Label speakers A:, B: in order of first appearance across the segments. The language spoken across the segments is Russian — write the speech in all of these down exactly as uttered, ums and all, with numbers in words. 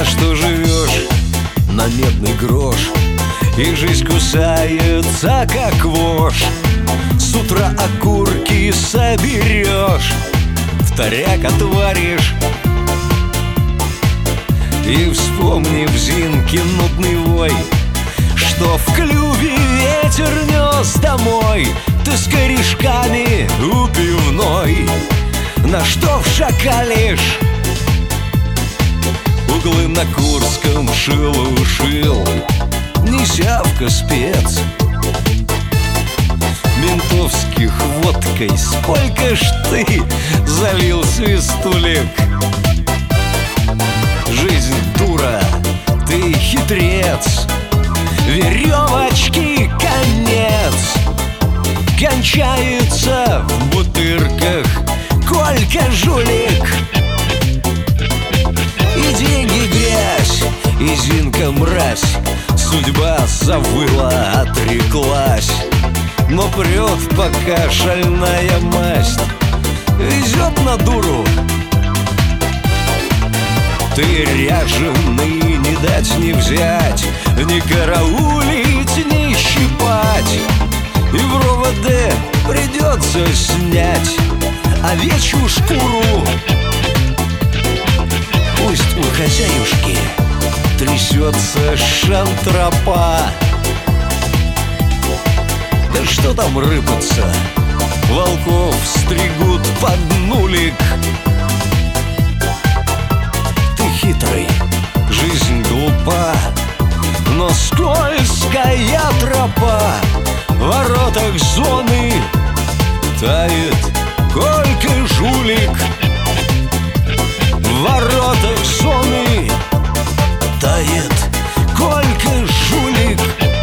A: На что живешь? На медный грош. И жизнь кусается, как вошь. С утра окурки соберешь, в таряк отваришь. И вспомни в Зинке нудный вой, что в клюве ветер нес домой. Ты с корешками у пивной, на что вшакалишь? Углы на Курском шил-ушил, не сявка спец. Ментовских водкой сколько ж ты залил, свистулик? Жизнь дура, ты хитрец, веревочки конец. Кончается в бутырках Колька жулик. И деньги грязь, и Зинка мразь. Судьба завыла, отреклась. Но прет пока шальная масть, везет на дуру. Ты ряженый, не дать не взять, не караулить, не щипать. И в РОВД придется снять овечью шкуру. Пусть у хозяюшки трясется шантропа. Да что там рыпаться, волков стригут под нулик. Ты хитрый, жизнь глупа, но скользкая тропа. В воротах зоны тает Колька жулик. В воротах зоны тает Колька жулик.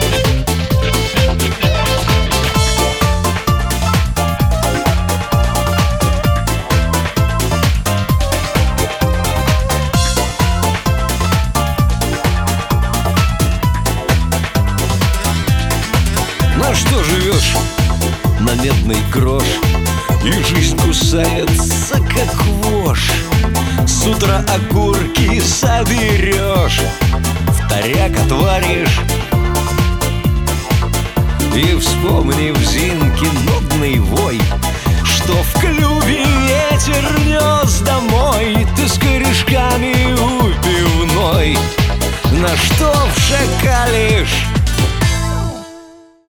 A: На что живешь? На медный грош. И жизнь кусается, как вошь. С утра окурки соберешь, в таряк отваришь. И вспомни в Зинке нудный вой, что в клюве ветер нес домой. Ты с корешками у пивной, на что вшакалишь?